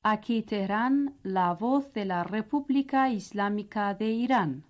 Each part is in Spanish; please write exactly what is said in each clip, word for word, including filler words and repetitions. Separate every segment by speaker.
Speaker 1: Aquí Teherán, la voz de la República Islámica de Irán.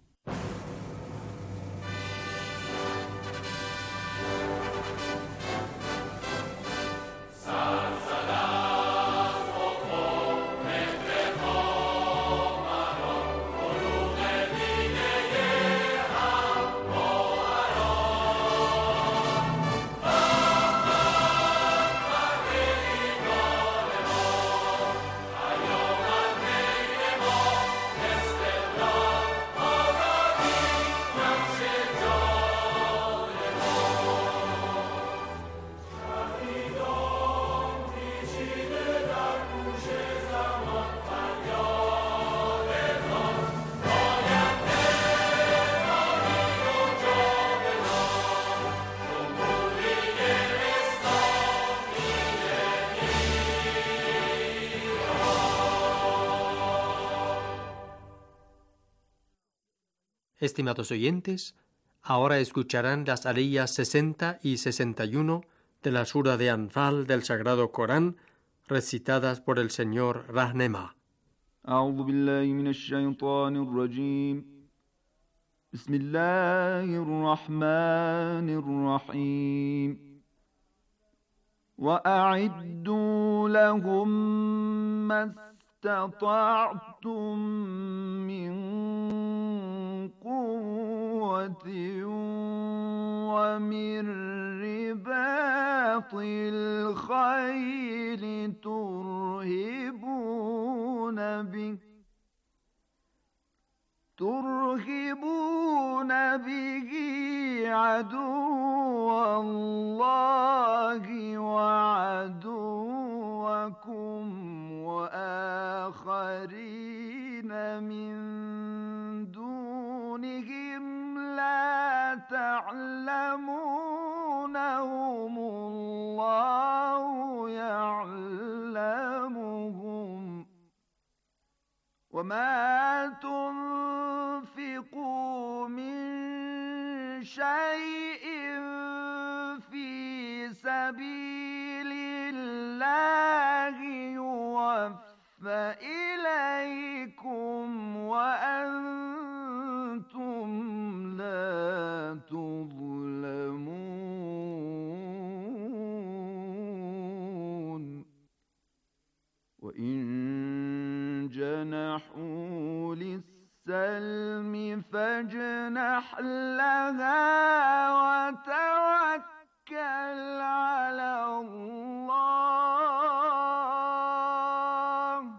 Speaker 2: Estimados oyentes, ahora escucharán las aliyas sesenta y sesenta y uno de la sura de Anfal del Sagrado Corán, recitadas por el señor Rahnema.
Speaker 3: أعوذ بالله من الشيطان الرجيم بسم الله الرحمن الرحيم وأعدوا لهم ما استطعتم من قوة ومن رباط الخيل ترهبون به ترهبون به عدو الله وعدوكم وآخرين من دونهم لا تعلمونهم الله يعلمهم وما تنفقوا من شيء في سبيل الله يوفى إليكم وأنتم لا تظلمون وإن جنحوا للسلم فاجنح لها وتوكل على الله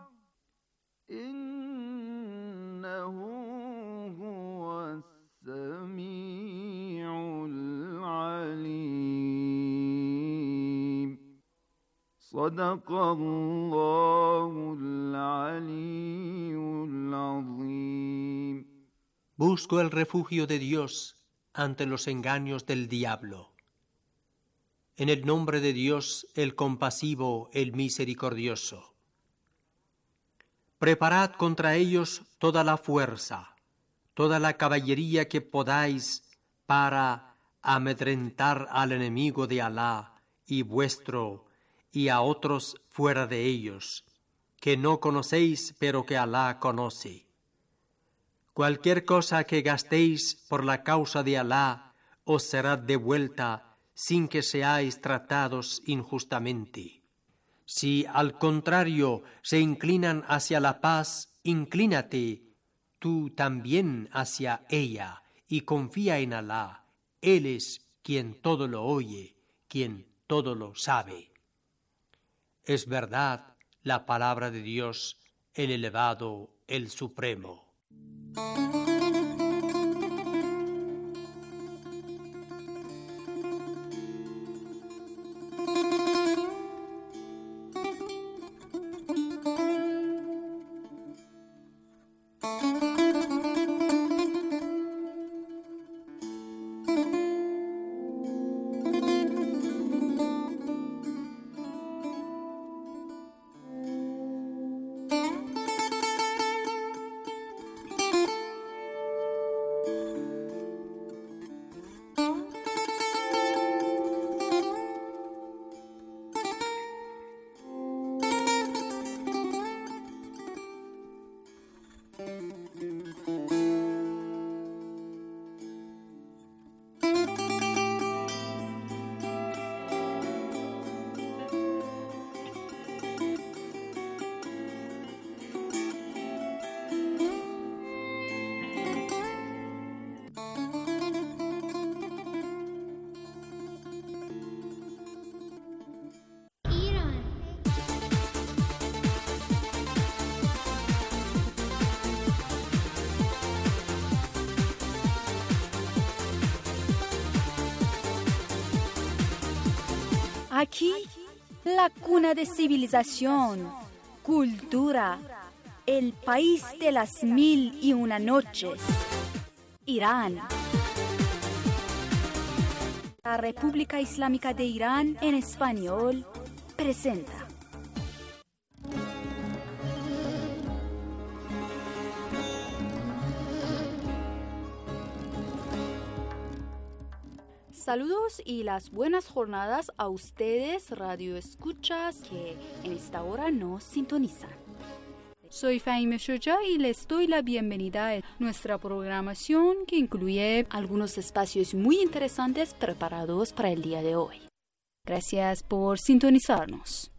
Speaker 3: إنه هو السميع العليم صدق الله العلي العظيم.
Speaker 2: Busco el refugio de Dios ante los engaños del diablo. En el nombre de Dios, el compasivo, el misericordioso. Preparad contra ellos toda la fuerza, toda la caballería que podáis para amedrentar al enemigo de Alá y vuestro y a otros fuera de ellos, que no conocéis pero que Alá conoce. Cualquier cosa que gastéis por la causa de Alá os será devuelta sin que seáis tratados injustamente. Si al contrario se inclinan hacia la paz, inclínate tú también hacia ella y confía en Alá. Él es quien todo lo oye, quien todo lo sabe. Es verdad la palabra de Dios, el elevado, el supremo.
Speaker 4: Aquí, la cuna de civilización, cultura, el país de las mil y una noches, Irán. La República Islámica de Irán en español presenta. Saludos y las buenas jornadas a ustedes, radio escuchas, que en esta hora nos sintonizan. Soy Fahime Shoja y les doy la bienvenida a nuestra programación que incluye algunos espacios muy interesantes preparados para el día de hoy. Gracias por sintonizarnos.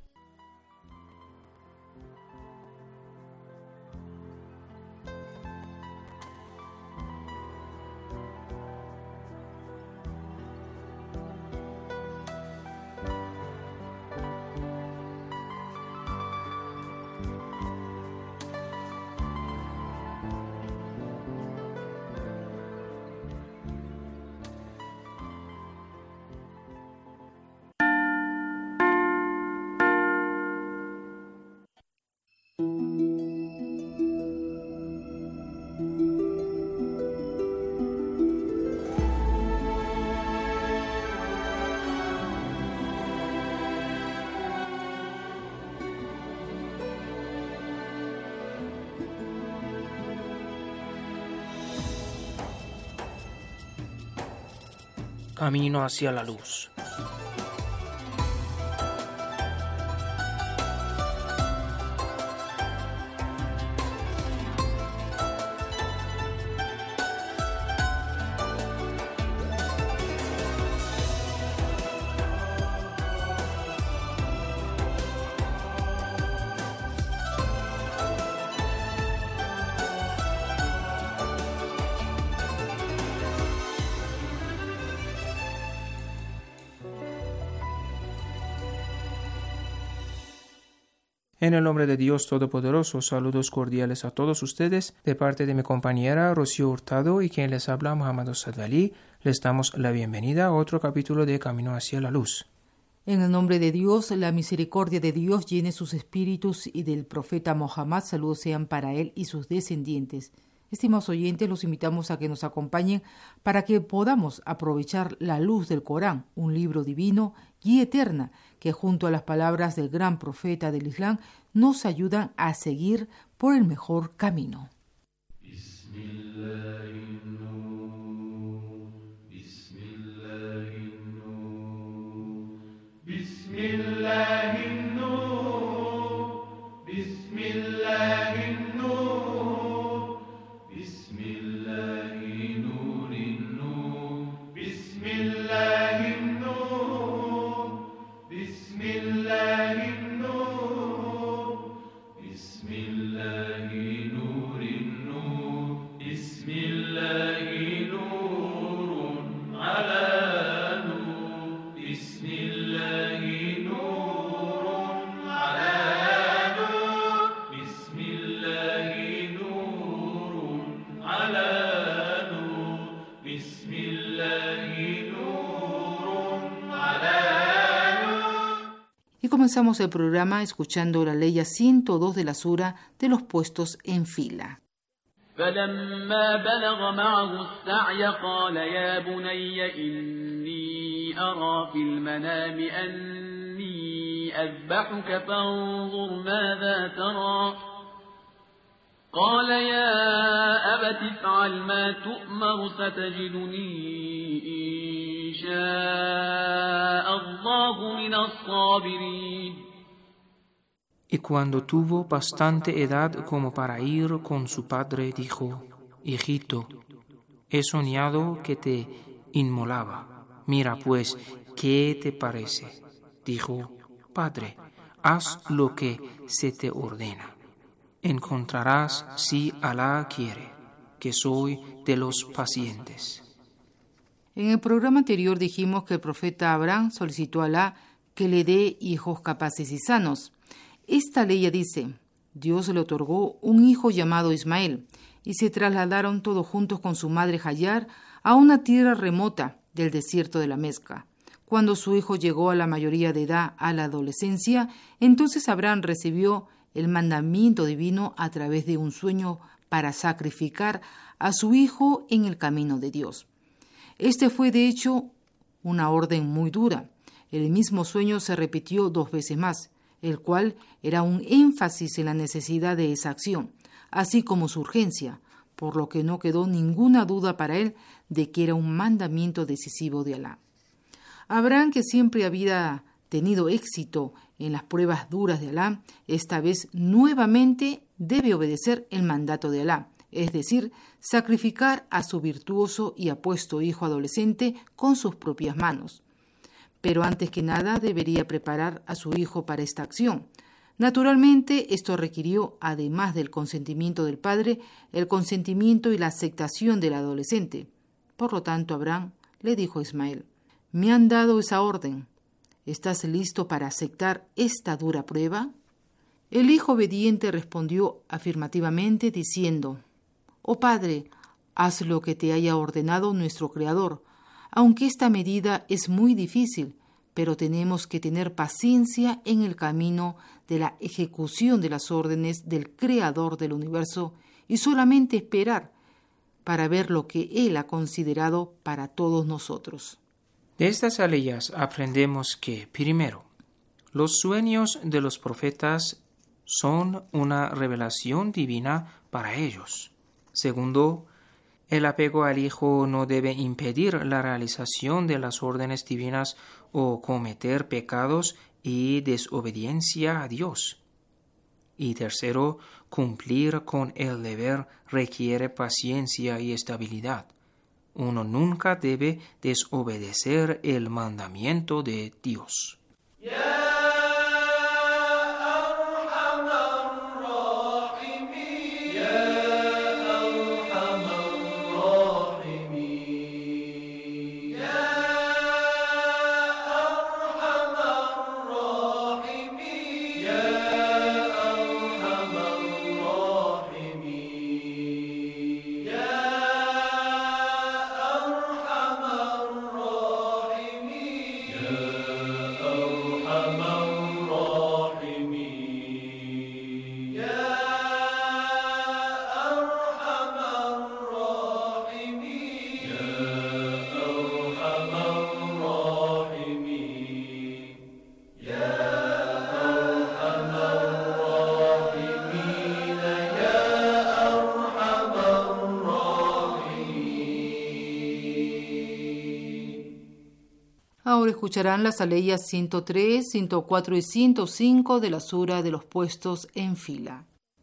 Speaker 5: Camino hacia la luz. En el nombre de Dios Todopoderoso, saludos cordiales a todos ustedes, de parte de mi compañera Rocío Hurtado y quien les habla, Muhammad Sadali. Les damos la bienvenida a otro capítulo de Camino hacia la Luz.
Speaker 6: En el nombre de Dios, la misericordia de Dios llene sus espíritus y del profeta Mohammed, saludos sean para él y sus descendientes. Estimados oyentes, los invitamos a que nos acompañen para que podamos aprovechar la luz del Corán, un libro divino, guía eterna, que junto a las palabras del gran profeta del Islam nos ayudan a seguir por el mejor camino. Y comenzamos el programa escuchando la ley ciento dos de la sura de los puestos en fila.
Speaker 7: فلما بلغ معه السعي قال يا بني إني أرى في المنام أني أذبحك فانظر ماذا ترى قال يا أبت افعل ما تؤمر ستجدني إن شاء الله من الصابرين.
Speaker 5: Y cuando tuvo bastante edad como para ir con su padre, dijo: Hijito, he soñado que te inmolaba. Mira pues, ¿qué te parece? Dijo: Padre, haz lo que se te ordena. Encontrarás, si Alá quiere, que soy de los pacientes.
Speaker 6: En el programa anterior dijimos que el profeta Abraham solicitó a Alá que le dé hijos capaces y sanos. Esta ley dice: Dios le otorgó un hijo llamado Ismael, y se trasladaron todos juntos con su madre Hagar a una tierra remota del desierto de la Mezca. Cuando su hijo llegó a la mayoría de edad, a la adolescencia, entonces Abraham recibió el mandamiento divino a través de un sueño para sacrificar a su hijo en el camino de Dios. Este fue, de hecho, una orden muy dura. El mismo sueño se repitió dos veces más, el cual era un énfasis en la necesidad de esa acción, así como su urgencia, por lo que no quedó ninguna duda para él de que era un mandamiento decisivo de Alá. Abraham, que siempre había tenido éxito en las pruebas duras de Alá, esta vez nuevamente debe obedecer el mandato de Alá, es decir, sacrificar a su virtuoso y apuesto hijo adolescente con sus propias manos. Pero antes que nada debería preparar a su hijo para esta acción. Naturalmente, esto requirió, además del consentimiento del padre, el consentimiento y la aceptación del adolescente. Por lo tanto, Abraham le dijo a Ismael: «Me han dado esa orden. ¿Estás listo para aceptar esta dura prueba?» El hijo obediente respondió afirmativamente diciendo: «Oh padre, haz lo que te haya ordenado nuestro Creador, aunque esta medida es muy difícil, pero tenemos que tener paciencia en el camino de la ejecución de las órdenes del Creador del universo y solamente esperar para ver lo que Él ha considerado para todos nosotros».
Speaker 5: De estas aleyas aprendemos que, primero, los sueños de los profetas son una revelación divina para ellos. Segundo, el apego al Hijo no debe impedir la realización de las órdenes divinas o cometer pecados y desobediencia a Dios. Y tercero, cumplir con el deber requiere paciencia y estabilidad. Uno nunca debe desobedecer el mandamiento de Dios.
Speaker 6: Ahora escucharán las aleyas ciento tres, ciento cuatro y ciento cinco de la sura de los puestos en fila.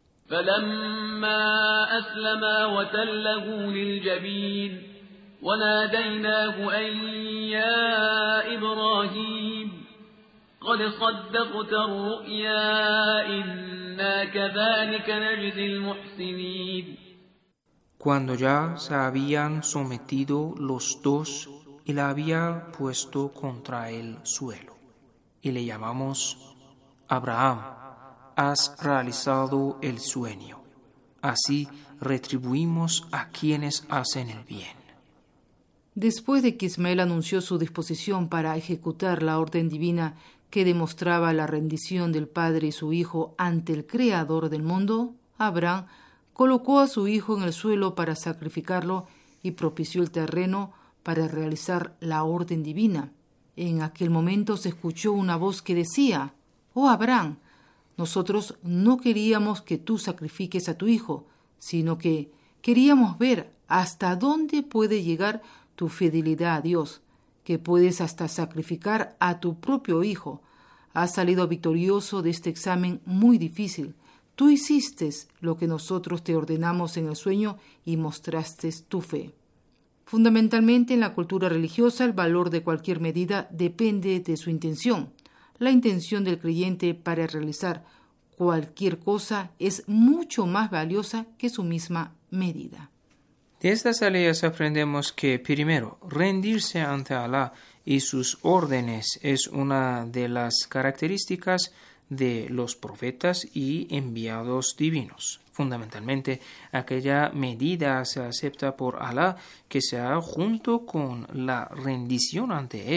Speaker 7: فلما أسلما وتله للجبين وناديناه أن يا إبراهيم قد صدقت الرؤيا إنا كذلك نجزي المحسنين.
Speaker 5: Cuando ya se habían sometido los dos y la había puesto contra el suelo, y le llamamos: Abraham, has realizado el sueño. Así retribuimos a quienes hacen el bien.
Speaker 6: Después de que Ismael anunció su disposición para ejecutar la orden divina que demostraba la rendición del padre y su hijo ante el Creador del mundo, Abraham colocó a su hijo en el suelo para sacrificarlo y propició el terreno para realizar la orden divina. En aquel momento se escuchó una voz que decía: «Oh Abraham, nosotros no queríamos que tú sacrifiques a tu hijo, sino que queríamos ver hasta dónde puede llegar tu fidelidad a Dios, que puedes hasta sacrificar a tu propio hijo. Has salido victorioso de este examen muy difícil. Tú hiciste lo que nosotros te ordenamos en el sueño y mostraste tu fe». Fundamentalmente en la cultura religiosa, el valor de cualquier medida depende de su intención. La intención del creyente para realizar cualquier cosa es mucho más valiosa que su misma medida.
Speaker 5: De estas aleyas aprendemos que, primero, rendirse ante Alá y sus órdenes es una de las características de los profetas y enviados divinos. Fundamentalmente, aquella medida se acepta por Alá que se haga junto con la rendición ante Él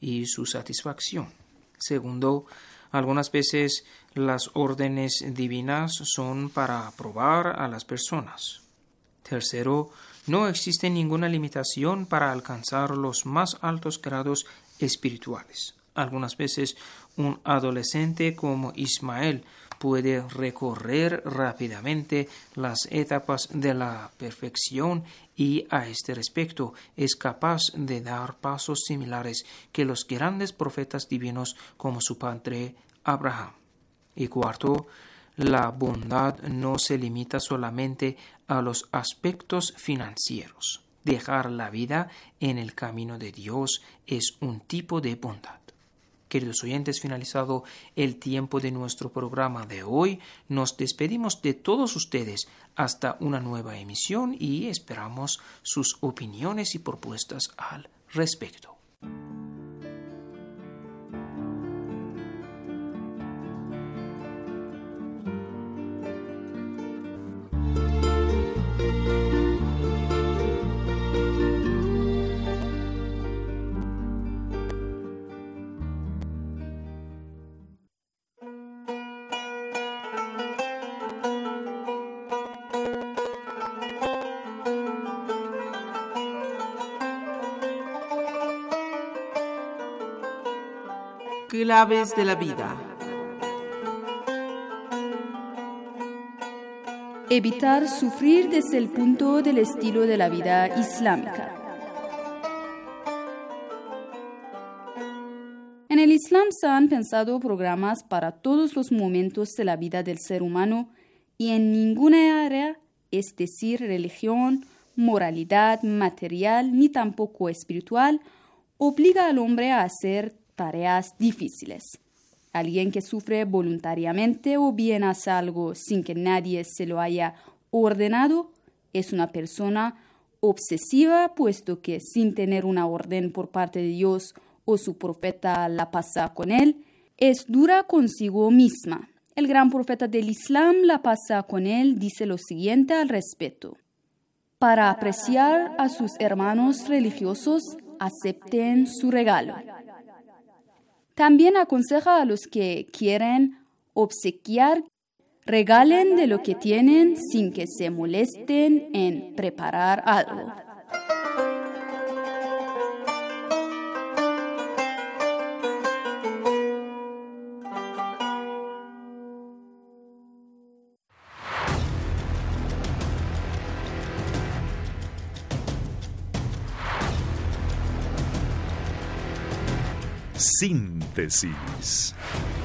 Speaker 5: y su satisfacción. Segundo, algunas veces las órdenes divinas son para probar a las personas. Tercero, no existe ninguna limitación para alcanzar los más altos grados espirituales. Algunas veces un adolescente como Ismael puede recorrer rápidamente las etapas de la perfección y a este respecto es capaz de dar pasos similares que los grandes profetas divinos como su padre Abraham. Y cuarto, la bondad no se limita solamente a los aspectos financieros. Dejar la vida en el camino de Dios es un tipo de bondad. Queridos oyentes, finalizado el tiempo de nuestro programa de hoy, nos despedimos de todos ustedes hasta una nueva emisión y esperamos sus opiniones y propuestas al respecto.
Speaker 6: Claves de la vida.
Speaker 4: Evitar sufrir desde el punto del estilo de la vida islámica. En el Islam se han pensado programas para todos los momentos de la vida del ser humano y en ninguna área, es decir, religión, moralidad, material, ni tampoco espiritual, obliga al hombre a hacer tareas difíciles. Alguien que sufre voluntariamente o bien hace algo sin que nadie se lo haya ordenado es una persona obsesiva, puesto que sin tener una orden por parte de Dios o su profeta la pasa con él, es dura consigo misma. El gran profeta del Islam la pasa con él dice lo siguiente al respecto: para apreciar a sus hermanos religiosos, acepten su regalo. También aconseja a los que quieren obsequiar, regalen de lo que tienen sin que se molesten en preparar algo.
Speaker 8: Síntesis.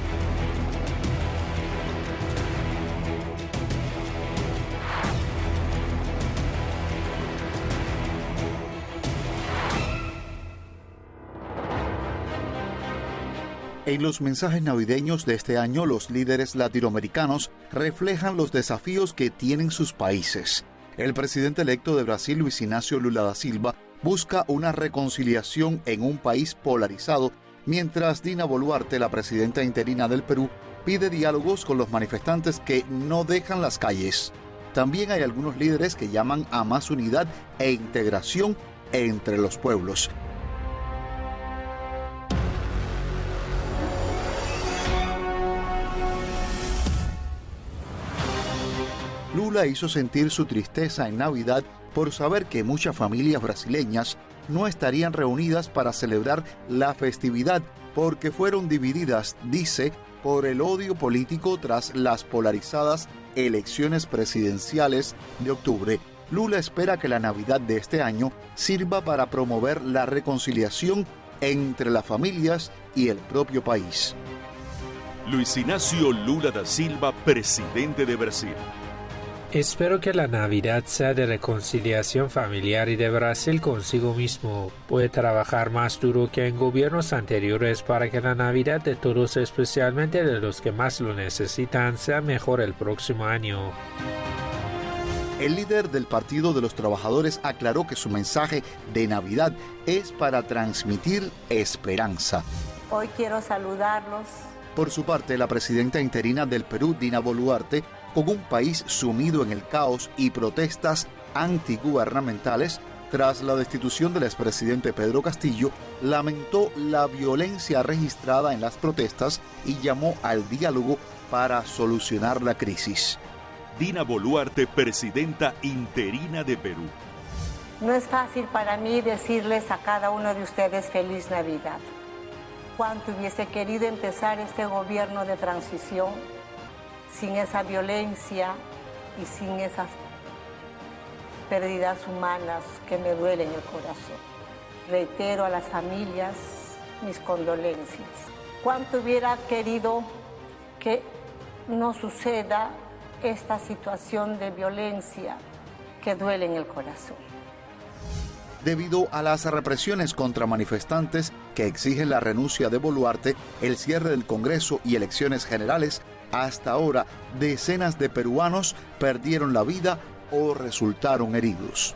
Speaker 9: En los mensajes navideños de este año, los líderes latinoamericanos reflejan los desafíos que tienen sus países. El presidente electo de Brasil, Luis Inácio Lula da Silva, busca una reconciliación en un país polarizado, mientras Dina Boluarte, la presidenta interina del Perú, pide diálogos con los manifestantes que no dejan las calles. También hay algunos líderes que llaman a más unidad e integración entre los pueblos. Lula hizo sentir su tristeza en Navidad por saber que muchas familias brasileñas no estarían reunidas para celebrar la festividad porque fueron divididas, dice, por el odio político tras las polarizadas elecciones presidenciales de octubre. Lula espera que la Navidad de este año sirva para promover la reconciliación entre las familias y el propio país.
Speaker 8: Luis Inácio Lula da Silva, presidente de Brasil.
Speaker 10: Espero que la Navidad sea de reconciliación familiar y de Brasil consigo mismo. Puede trabajar más duro que en gobiernos anteriores para que la Navidad de todos, especialmente de los que más lo necesitan, sea mejor el próximo año.
Speaker 9: El líder del Partido de los Trabajadores aclaró que su mensaje de Navidad es para transmitir esperanza.
Speaker 11: Hoy quiero saludarlos.
Speaker 9: Por su parte, la presidenta interina del Perú, Dina Boluarte, con un país sumido en el caos y protestas antigubernamentales, tras la destitución del expresidente Pedro Castillo, lamentó la violencia registrada en las protestas y llamó al diálogo para solucionar la crisis.
Speaker 8: Dina Boluarte, presidenta interina de Perú.
Speaker 11: No es fácil para mí decirles a cada uno de ustedes feliz Navidad. Cuánto hubiese querido empezar este gobierno de transición sin esa violencia y sin esas pérdidas humanas que me duelen el corazón. Reitero a las familias mis condolencias. Cuánto hubiera querido que no suceda esta situación de violencia que duele en el corazón.
Speaker 9: Debido a las represiones contra manifestantes que exigen la renuncia de Boluarte, el cierre del Congreso y elecciones generales, hasta ahora decenas de peruanos perdieron la vida o resultaron heridos.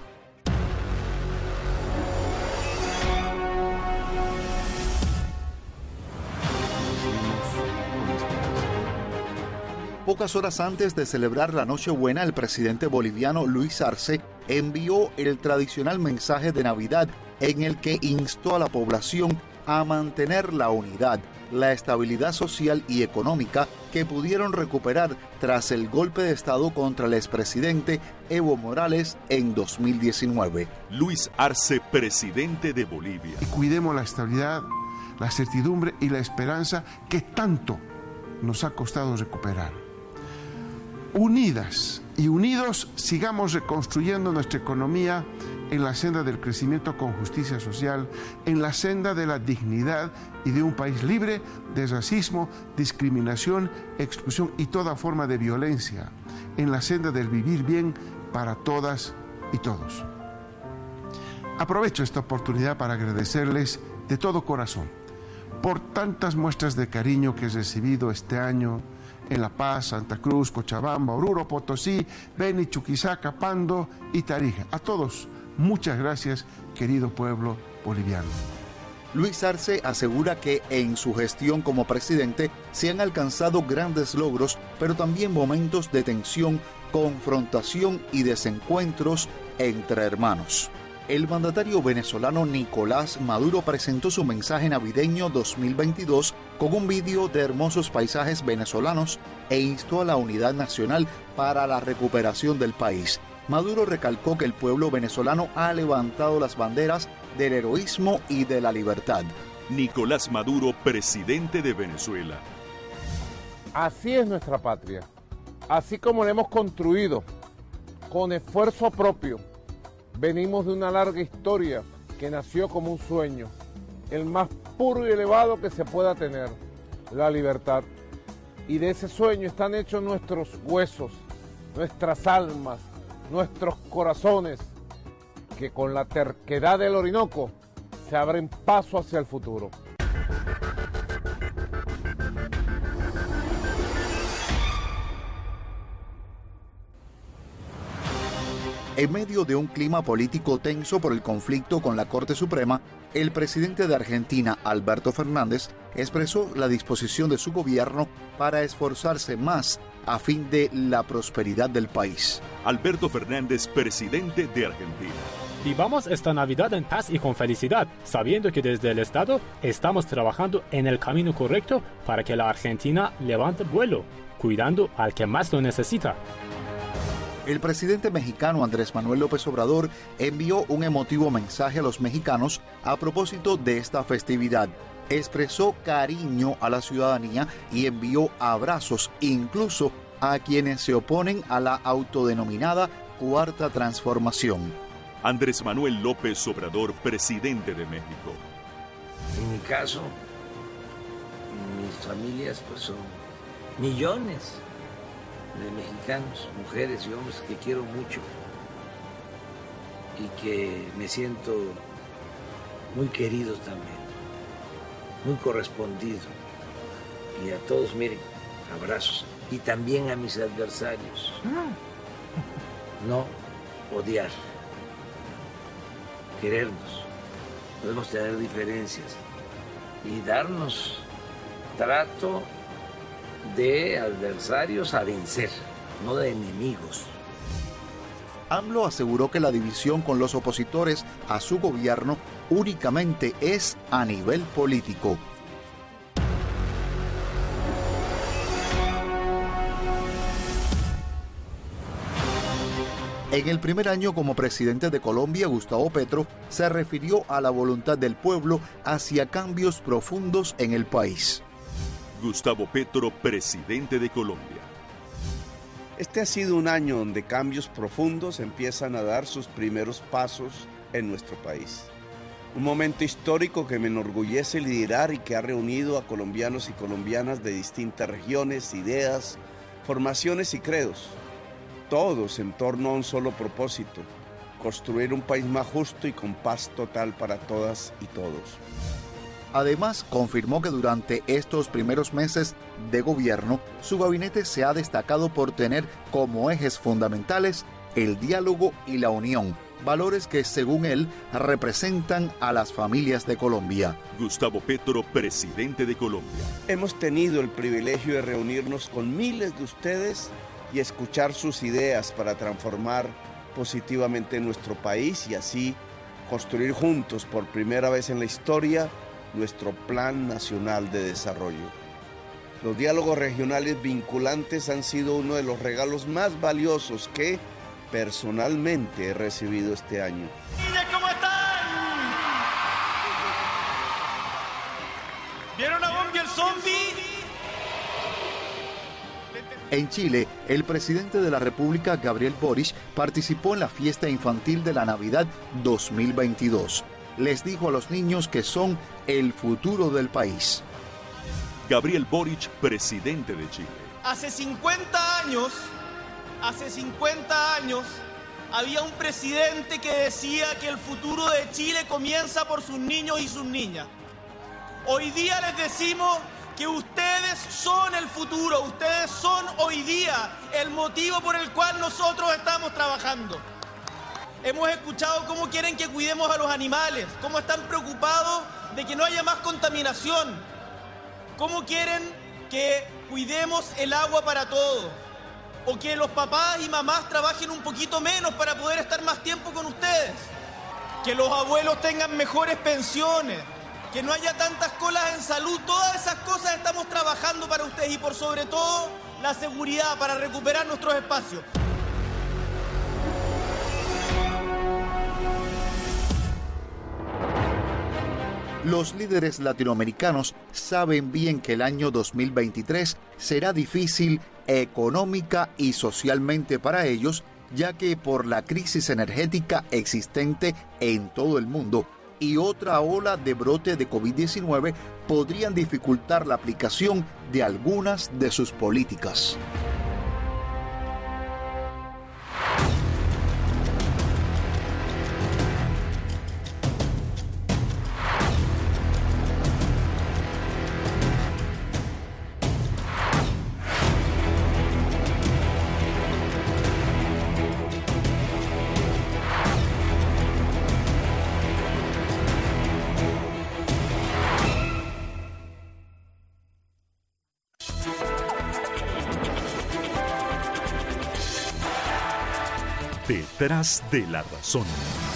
Speaker 9: Pocas horas antes de celebrar la Nochebuena, el presidente boliviano Luis Arce envió el tradicional mensaje de Navidad en el que instó a la población a mantener la unidad, la estabilidad social y económica que pudieron recuperar tras el golpe de Estado contra el expresidente Evo Morales en dos mil diecinueve.
Speaker 8: Luis Arce, presidente de Bolivia.
Speaker 12: Y cuidemos la estabilidad, la certidumbre y la esperanza que tanto nos ha costado recuperar. Unidas y unidos sigamos reconstruyendo nuestra economía en la senda del crecimiento con justicia social, en la senda de la dignidad y de un país libre de racismo, discriminación, exclusión y toda forma de violencia, en la senda del vivir bien para todas y todos. Aprovecho esta oportunidad para agradecerles de todo corazón por tantas muestras de cariño que he recibido este año en La Paz, Santa Cruz, Cochabamba, Oruro, Potosí, Beni, Chuquisaca, Pando y Tarija. A todos, muchas gracias, querido pueblo boliviano.
Speaker 9: Luis Arce asegura que en su gestión como presidente se han alcanzado grandes logros, pero también momentos de tensión, confrontación y desencuentros entre hermanos. El mandatario venezolano Nicolás Maduro presentó su mensaje navideño dos mil veintidós con un vídeo de hermosos paisajes venezolanos e instó a la unidad nacional para la recuperación del país. Maduro recalcó que el pueblo venezolano ha levantado las banderas del heroísmo y de la libertad.
Speaker 8: Nicolás Maduro, presidente de Venezuela.
Speaker 13: Así es nuestra patria, así como la hemos construido con esfuerzo propio. Venimos de una larga historia que nació como un sueño, el más puro y elevado que se pueda tener, la libertad. Y de ese sueño están hechos nuestros huesos, nuestras almas, nuestros corazones, que con la terquedad del Orinoco se abren paso hacia el futuro.
Speaker 9: En medio de un clima político tenso por el conflicto con la Corte Suprema, el presidente de Argentina, Alberto Fernández, expresó la disposición de su gobierno para esforzarse más a fin de la prosperidad del país.
Speaker 8: Alberto Fernández, presidente de Argentina.
Speaker 14: Vivamos esta Navidad en paz y con felicidad, sabiendo que desde el Estado estamos trabajando en el camino correcto para que la Argentina levante vuelo, cuidando al que más lo necesita.
Speaker 9: El presidente mexicano Andrés Manuel López Obrador envió un emotivo mensaje a los mexicanos a propósito de esta festividad. Expresó cariño a la ciudadanía y envió abrazos incluso a quienes se oponen a la autodenominada Cuarta Transformación.
Speaker 8: Andrés Manuel López Obrador, presidente de México.
Speaker 15: En mi caso, mis familias pues son millones de mexicanos, mujeres y hombres que quiero mucho y que me siento muy querido también, muy correspondido. Y a todos, miren, abrazos. Y también a mis adversarios. No odiar, querernos. Podemos tener diferencias y darnos trato de adversarios a vencer, no de enemigos.
Speaker 9: AMLO aseguró que la división con los opositores a su gobierno únicamente es a nivel político. En el primer año como presidente de Colombia, Gustavo Petro se refirió a la voluntad del pueblo hacia cambios profundos en el país.
Speaker 8: Gustavo Petro, presidente de Colombia.
Speaker 16: Este ha sido un año donde cambios profundos empiezan a dar sus primeros pasos en nuestro país. Un momento histórico que me enorgullece liderar y que ha reunido a colombianos y colombianas de distintas regiones, ideas, formaciones y credos. Todos en torno a un solo propósito, construir un país más justo y con paz total para todas y todos.
Speaker 9: Además, confirmó que durante estos primeros meses de gobierno, su gabinete se ha destacado por tener como ejes fundamentales el diálogo y la unión, valores que, según él, representan a las familias de Colombia.
Speaker 8: Gustavo Petro, presidente de Colombia.
Speaker 16: Hemos tenido el privilegio de reunirnos con miles de ustedes y escuchar sus ideas para transformar positivamente nuestro país y así construir juntos por primera vez en la historia nuestro Plan Nacional de Desarrollo. Los diálogos regionales vinculantes han sido uno de los regalos más valiosos que personalmente he recibido este año.
Speaker 17: ¿Cómo están? ¿Vieron a Bombi el zombie?
Speaker 9: En Chile, el presidente de la República, Gabriel Boric, participó en la fiesta infantil de la Navidad dos mil veintidós. Les dijo a los niños que son el futuro del país.
Speaker 8: Gabriel Boric, presidente de Chile.
Speaker 17: Hace cincuenta años, hace cincuenta años, había un presidente que decía que el futuro de Chile comienza por sus niños y sus niñas. Hoy día les decimos que ustedes son el futuro, ustedes son hoy día el motivo por el cual nosotros estamos trabajando. Hemos escuchado cómo quieren que cuidemos a los animales, cómo están preocupados de que no haya más contaminación, cómo quieren que cuidemos el agua para todos, o que los papás y mamás trabajen un poquito menos para poder estar más tiempo con ustedes, que los abuelos tengan mejores pensiones, que no haya tantas colas en salud. Todas esas cosas estamos trabajando para ustedes y por sobre todo la seguridad para recuperar nuestros espacios.
Speaker 9: Los líderes latinoamericanos saben bien que el año dos mil veintitrés será difícil económica y socialmente para ellos, ya que por la crisis energética existente en todo el mundo y otra ola de brote de COVID diecinueve podrían dificultar la aplicación de algunas de sus políticas.
Speaker 8: Detrás de la razón.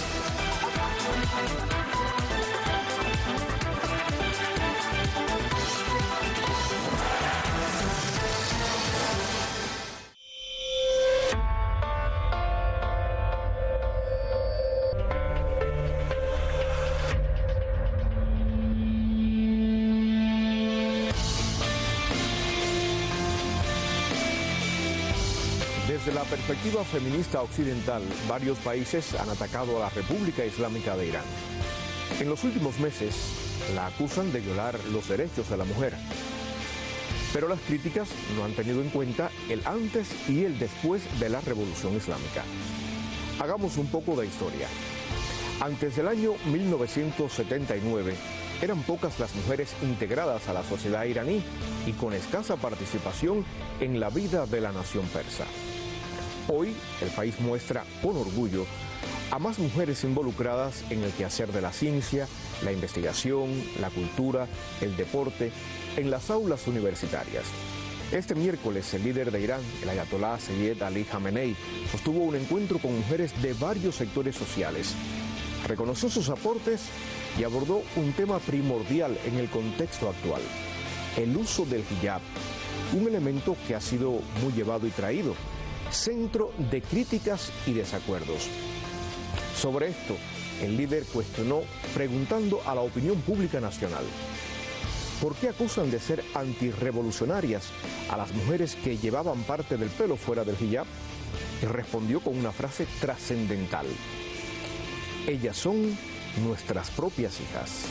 Speaker 18: Desde la perspectiva feminista occidental, varios países han atacado a la República Islámica de Irán. En los últimos meses, la acusan de violar los derechos de la mujer. Pero las críticas no han tenido en cuenta el antes y el después de la Revolución Islámica. Hagamos un poco de historia. Antes del año mil novecientos setenta y nueve, eran pocas las mujeres integradas a la sociedad iraní y con escasa participación en la vida de la nación persa. Hoy, el país muestra con orgullo a más mujeres involucradas en el quehacer de la ciencia, la investigación, la cultura, el deporte, en las aulas universitarias. Este miércoles, el líder de Irán, el ayatolá Seyed Ali Khamenei, sostuvo un encuentro con mujeres de varios sectores sociales. Reconoció sus aportes y abordó un tema primordial en el contexto actual: el uso del hijab, un elemento que ha sido muy llevado y traído, centro de críticas y desacuerdos. Sobre esto, el líder cuestionó preguntando a la opinión pública nacional: ¿por qué acusan de ser antirrevolucionarias a las mujeres que llevaban parte del pelo fuera del hijab? Y respondió con una frase trascendental: ellas son nuestras propias hijas.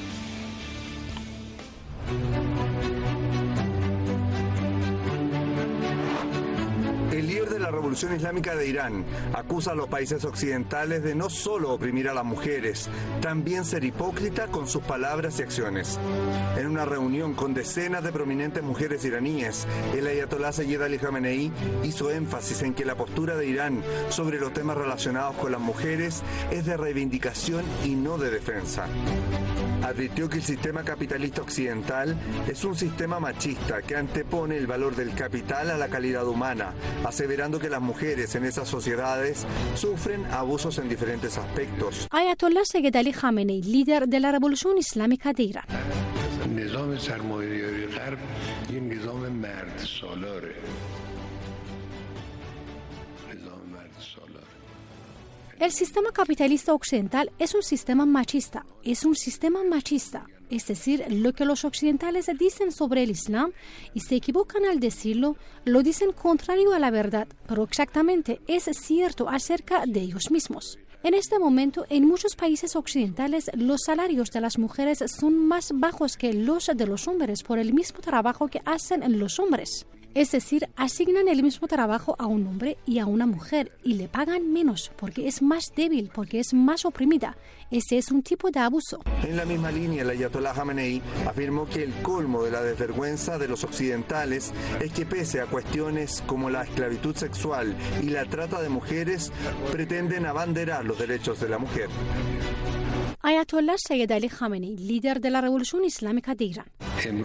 Speaker 19: El líder de la Revolución Islámica de Irán acusa a los países occidentales de no solo oprimir a las mujeres, también ser hipócrita con sus palabras y acciones. En una reunión con decenas de prominentes mujeres iraníes, el ayatolá Seyed Ali Khamenei hizo énfasis en que la postura de Irán sobre los temas relacionados con las mujeres es de reivindicación y no de defensa. Advirtió que el sistema capitalista occidental es un sistema machista que antepone el valor del capital a la calidad humana, aseverando que las mujeres en esas sociedades sufren abusos en diferentes aspectos.
Speaker 20: Ayatollah Seyed Ali Khamenei, líder de la Revolución Islámica de Irán. El sistema capitalista occidental es un sistema machista, es un sistema machista, es decir, lo que los occidentales dicen sobre el Islam, y se equivocan al decirlo, lo dicen contrario a la verdad, pero exactamente es cierto acerca de ellos mismos. En este momento, en muchos países occidentales, los salarios de las mujeres son más bajos que los de los hombres por el mismo trabajo que hacen los hombres. Es decir, asignan el mismo trabajo a un hombre y a una mujer y le pagan menos porque es más débil, porque es más oprimida. Ese es un tipo de abuso.
Speaker 19: En la misma línea, el ayatolá Khamenei afirmó que el colmo de la desvergüenza de los occidentales es que, pese a cuestiones como la esclavitud sexual y la trata de mujeres, pretenden abanderar los derechos de la mujer.
Speaker 20: Ayatollah Seyed Ali Khamenei, líder de la Revolución Islámica de Irán.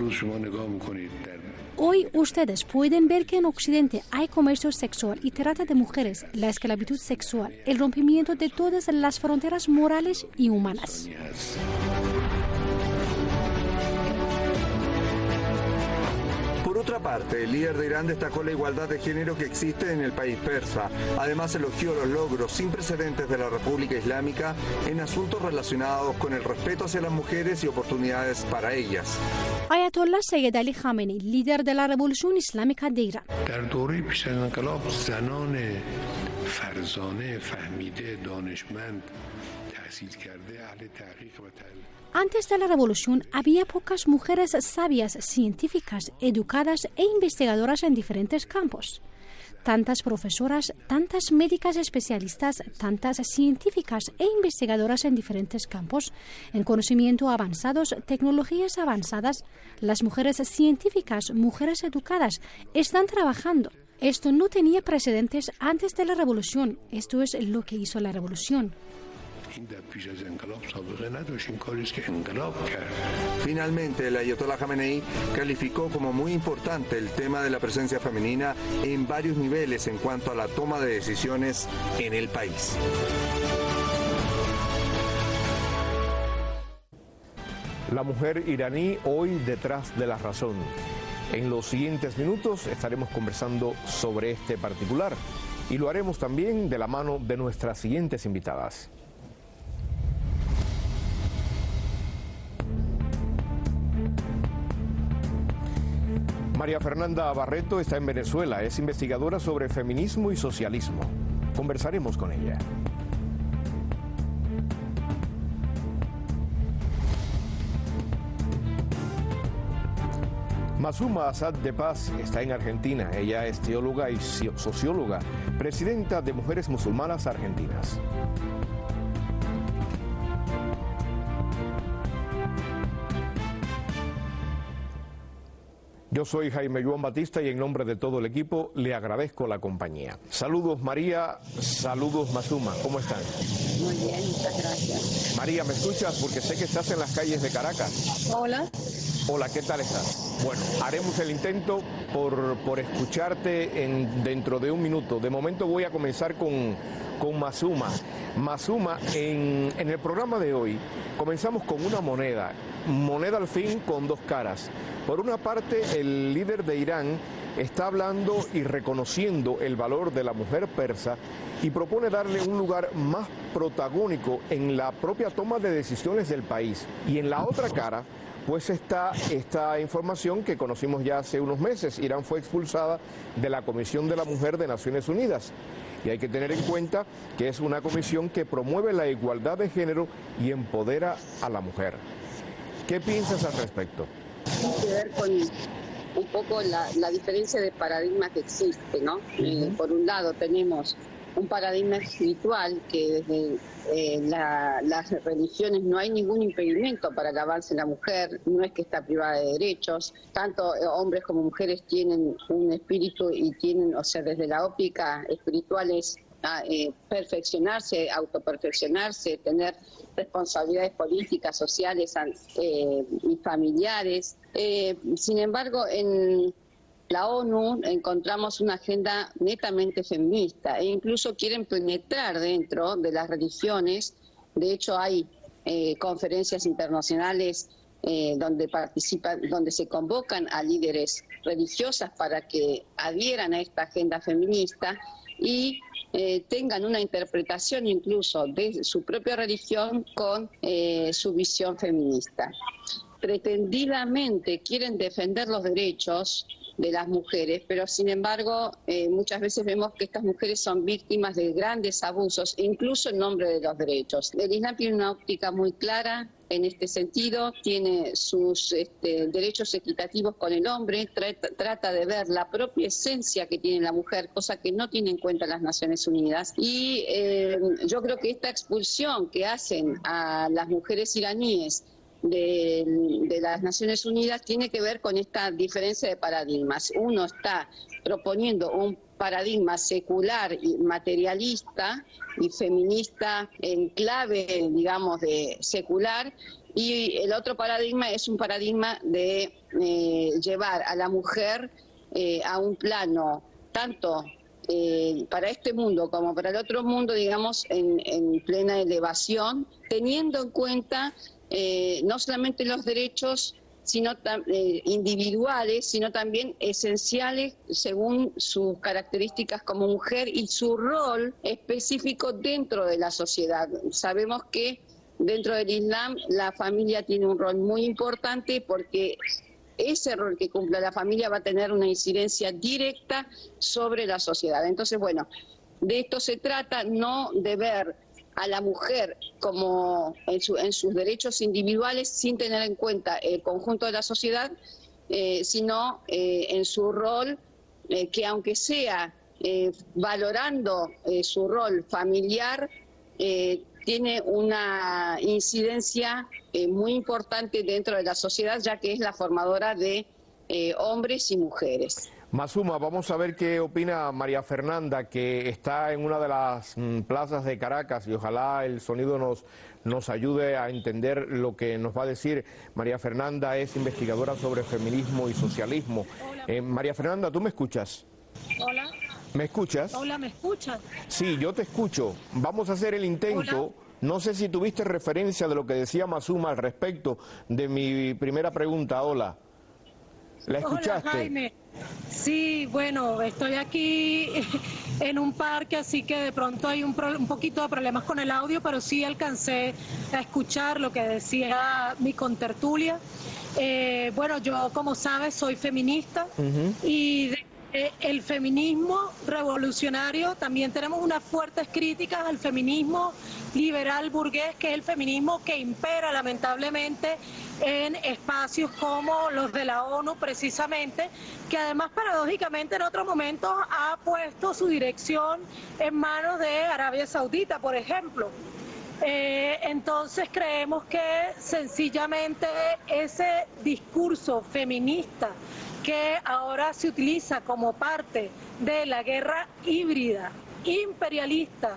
Speaker 20: Hoy ustedes pueden ver que en Occidente hay comercio sexual y trata de mujeres, la esclavitud sexual, el rompimiento de todas las fronteras morales y humanas.
Speaker 19: Por otra parte, el líder de Irán destacó la igualdad de género que existe en el país persa. Además, elogió los logros sin precedentes de la República Islámica en asuntos relacionados con el respeto hacia las mujeres y oportunidades para ellas.
Speaker 20: Ayatollah Seyed Ali Khamenei, líder de la Revolución Islámica de Irán. Antes de la revolución había pocas mujeres sabias, científicas, educadas e investigadoras en diferentes campos. Tantas profesoras, tantas médicas especialistas, tantas científicas e investigadoras en diferentes campos, en conocimiento avanzados, tecnologías avanzadas. Las mujeres científicas, mujeres educadas, están trabajando. Esto no tenía precedentes antes de la revolución. Esto es lo que hizo la revolución.
Speaker 19: Finalmente, el ayatolá Khamenei calificó como muy importante el tema de la presencia femenina en varios niveles en cuanto a la toma de decisiones en el país.
Speaker 18: La mujer iraní hoy detrás de la razón. En los siguientes minutos estaremos conversando sobre este particular y lo haremos también de la mano de nuestras siguientes invitadas. María Fernanda Barreto está en Venezuela, es investigadora sobre feminismo y socialismo. Conversaremos con ella. Mazuma Asad de Paz está en Argentina. Ella es teóloga y socióloga, presidenta de Mujeres Musulmanas Argentinas. Yo soy Jaime Joan Batista y en nombre de todo el equipo le agradezco la compañía. Saludos María, saludos Mazuma, ¿cómo están?
Speaker 21: Muy bien, muchas gracias.
Speaker 18: María, ¿me escuchas? Porque sé que estás en las calles de Caracas.
Speaker 21: Hola.
Speaker 18: Hola, ¿qué tal estás? Bueno, haremos el intento por, por escucharte en, dentro de un minuto. De momento voy a comenzar con, con Masuma. Masuma, en, en el programa de hoy comenzamos con una moneda, moneda al fin con dos caras. Por una parte, el líder de Irán está hablando y reconociendo el valor de la mujer persa y propone darle un lugar más protagónico en la propia toma de decisiones del país. Y en la otra cara, pues está esta información que conocimos ya hace unos meses. Irán fue expulsada de la Comisión de la Mujer de Naciones Unidas. Y hay que tener en cuenta que es una comisión que promueve la igualdad de género y empodera a la mujer. ¿Qué piensas al respecto?
Speaker 21: Tiene que ver con un poco la, la diferencia de paradigma que existe, ¿no? Uh-huh. Eh, por un lado tenemos un paradigma espiritual que desde eh, la, las religiones no hay ningún impedimento para el avance de la mujer, no es que está privada de derechos, tanto eh, hombres como mujeres tienen un espíritu y tienen, o sea, desde la óptica espiritual es a, eh, perfeccionarse, autoperfeccionarse, tener responsabilidades políticas, sociales eh, y familiares. Eh, sin embargo, en la ONU encontramos una agenda netamente feminista e incluso quieren penetrar dentro de las religiones. De hecho, hay eh, conferencias internacionales eh, donde participan, donde se convocan a líderes religiosas para que adhieran a esta agenda feminista y eh, tengan una interpretación incluso de su propia religión con eh, su visión feminista. Pretendidamente quieren defender los derechos de las mujeres, pero sin embargo eh, muchas veces vemos que estas mujeres son víctimas de grandes abusos, incluso en nombre de los derechos. El Islam tiene una óptica muy clara en este sentido, tiene sus este, derechos equitativos con el hombre, trata, trata de ver la propia esencia que tiene la mujer, cosa que no tiene en cuenta las Naciones Unidas. Y eh, yo creo que esta expulsión que hacen a las mujeres iraníes De, de las Naciones Unidas tiene que ver con esta diferencia de paradigmas. Uno está proponiendo un paradigma secular y materialista y feminista en clave, digamos, de secular, y el otro paradigma es un paradigma de eh, llevar a la mujer eh, a un plano tanto eh, para este mundo como para el otro mundo, digamos, en, en plena elevación, teniendo en cuenta Eh, no solamente los derechos sino eh, individuales, sino también esenciales según sus características como mujer y su rol específico dentro de la sociedad. Sabemos que dentro del Islam la familia tiene un rol muy importante porque ese rol que cumple la familia va a tener una incidencia directa sobre la sociedad. Entonces, bueno, de esto se trata, no de ver a la mujer como en, su, en sus derechos individuales sin tener en cuenta el conjunto de la sociedad, eh, sino eh, en su rol, eh, que aunque sea eh, valorando eh, su rol familiar, eh, tiene una incidencia eh, muy importante dentro de la sociedad, ya que es la formadora de eh, hombres y mujeres.
Speaker 18: Masuma, vamos a ver qué opina María Fernanda, que está en una de las mm, plazas de Caracas, y ojalá el sonido nos, nos ayude a entender lo que nos va a decir. María Fernanda es investigadora sobre feminismo y socialismo. Eh, María Fernanda, ¿tú me escuchas?
Speaker 22: Hola.
Speaker 18: ¿Me escuchas?
Speaker 22: Hola, ¿me escuchas?
Speaker 18: Sí, yo te escucho. Vamos a hacer el intento. Hola. No sé si tuviste referencia de lo que decía Masuma al respecto de mi primera pregunta. Hola. ¿La escuchaste?
Speaker 22: Hola, Jaime. Sí, bueno, estoy aquí en un parque, así que de pronto hay un, pro, un poquito de problemas con el audio, pero sí alcancé a escuchar lo que decía mi contertulia. Eh, bueno, yo, como sabes, soy feminista uh-huh. y de, eh, el feminismo revolucionario, también tenemos unas fuertes críticas al feminismo liberal burgués, que es el feminismo que impera lamentablemente en espacios como los de la ONU precisamente, que además paradójicamente en otros momentos ha puesto su dirección en manos de Arabia Saudita, por ejemplo. Eh, entonces creemos que sencillamente ese discurso feminista que ahora se utiliza como parte de la guerra híbrida, imperialista,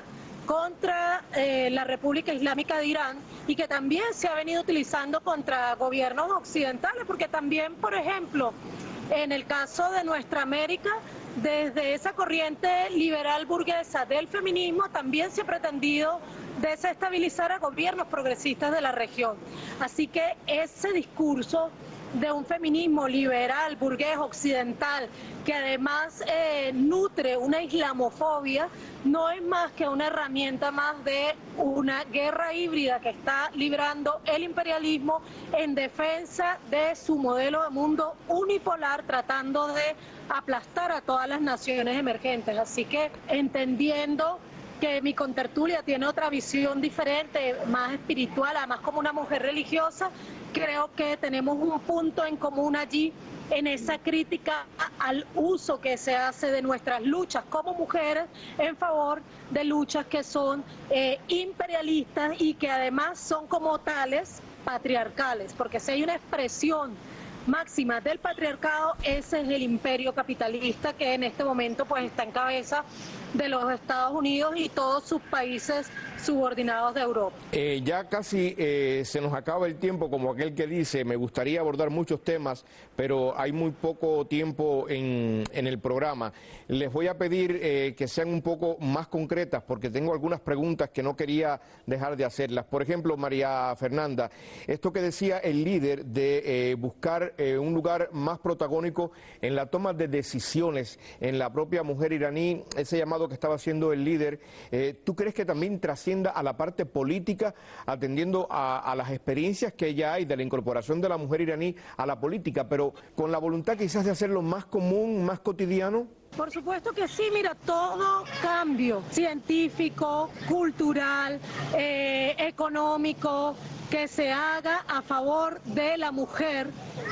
Speaker 22: contra eh, la República Islámica de Irán y que también se ha venido utilizando contra gobiernos occidentales, porque también, por ejemplo, en el caso de nuestra América, desde esa corriente liberal burguesa del feminismo también se ha pretendido desestabilizar a gobiernos progresistas de la región. Así que ese discurso de un feminismo liberal, burgués, occidental, que además eh, nutre una islamofobia, no es más que una herramienta más de una guerra híbrida que está librando el imperialismo en defensa de su modelo de mundo unipolar, tratando de aplastar a todas las naciones emergentes. Así que entendiendo que mi contertulia tiene otra visión diferente, más espiritual, además como una mujer religiosa, creo que tenemos un punto en común allí en esa crítica al uso que se hace de nuestras luchas como mujeres en favor de luchas que son eh, imperialistas y que además son como tales patriarcales, porque si hay una expresión máxima del patriarcado, ese es el imperio capitalista que en este momento pues está en cabeza de los Estados Unidos y todos sus países subordinados de Europa.
Speaker 18: Eh, ya casi eh, se nos acaba el tiempo, como aquel que dice, me gustaría abordar muchos temas, pero hay muy poco tiempo en, en el programa. Les voy a pedir eh, que sean un poco más concretas, porque tengo algunas preguntas que no quería dejar de hacerlas. Por ejemplo, María Fernanda, esto que decía el líder de eh, buscar eh, un lugar más protagónico en la toma de decisiones en la propia mujer iraní, ese llamado que estaba haciendo el líder, eh, ¿tú crees que también trascienda a la parte política, atendiendo a, a las experiencias que ya hay de la incorporación de la mujer iraní a la política, pero con la voluntad quizás de hacerlo más común, más cotidiano?
Speaker 22: Por supuesto que sí, mira, todo cambio científico, cultural, eh, económico, que se haga a favor de la mujer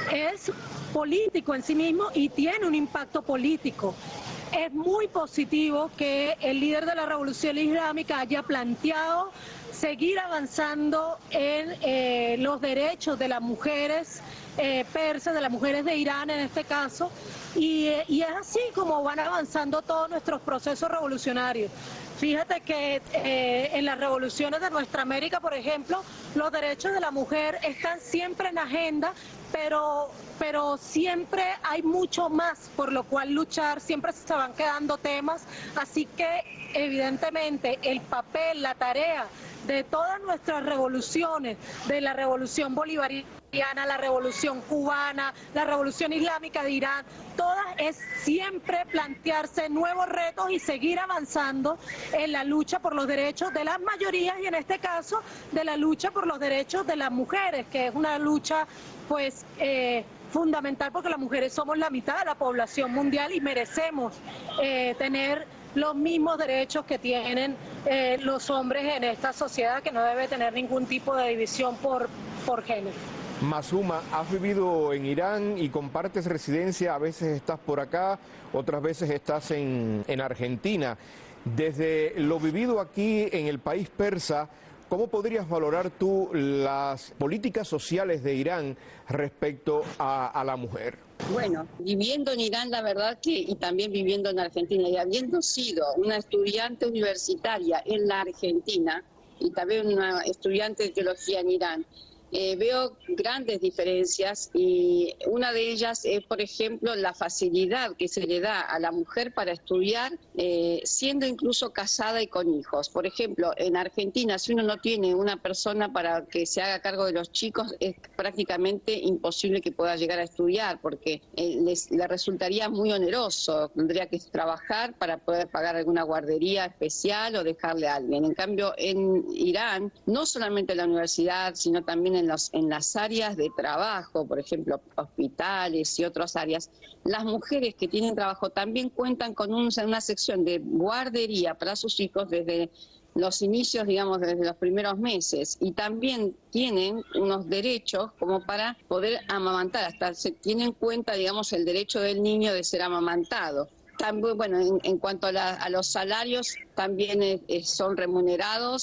Speaker 22: es político en sí mismo y tiene un impacto político. Es muy positivo que el líder de la Revolución Islámica haya planteado seguir avanzando en eh, los derechos de las mujeres eh, persas, de las mujeres de Irán en este caso, y, eh, y es así como van avanzando todos nuestros procesos revolucionarios. Fíjate que eh, en las revoluciones de nuestra América, por ejemplo, los derechos de la mujer están siempre en agenda, pero, pero siempre hay mucho más por lo cual luchar, siempre se van quedando temas, así que evidentemente el papel, la tarea de todas nuestras revoluciones, de la revolución bolivariana, la revolución cubana, la revolución islámica de Irán, todas es siempre plantearse nuevos retos y seguir avanzando en la lucha por los derechos de las mayorías y en este caso de la lucha por los derechos de las mujeres, que es una lucha pues eh, fundamental porque las mujeres somos la mitad de la población mundial y merecemos eh, tener los mismos derechos que tienen eh, los hombres en esta sociedad, que no debe tener ningún tipo de división por, por género.
Speaker 18: Masuma, has vivido en Irán y compartes residencia, a veces estás por acá, otras veces estás en, en Argentina. Desde lo vivido aquí en el país persa, ¿cómo podrías valorar tú las políticas sociales de Irán respecto a, a la mujer?
Speaker 21: Bueno, viviendo en Irán, la verdad que, y también viviendo en Argentina, y habiendo sido una estudiante universitaria en la Argentina, y también una estudiante de teología en Irán, Eh, veo grandes diferencias y una de ellas es, por ejemplo, la facilidad que se le da a la mujer para estudiar eh, siendo incluso casada y con hijos. Por ejemplo, en Argentina, si uno no tiene una persona para que se haga cargo de los chicos, es prácticamente imposible que pueda llegar a estudiar porque eh, les, le resultaría muy oneroso. Tendría que trabajar para poder pagar alguna guardería especial o dejarle a alguien. En cambio, en Irán, no solamente en la universidad, sino también en, los, en las áreas de trabajo, por ejemplo, hospitales y otras áreas, las mujeres que tienen trabajo también cuentan con un, una sección de guardería para sus hijos desde los inicios, digamos, desde los primeros meses, y también tienen unos derechos como para poder amamantar, hasta se tiene en cuenta, digamos, el derecho del niño de ser amamantado. También, bueno, en, en cuanto a, la, a los salarios, también eh, son remunerados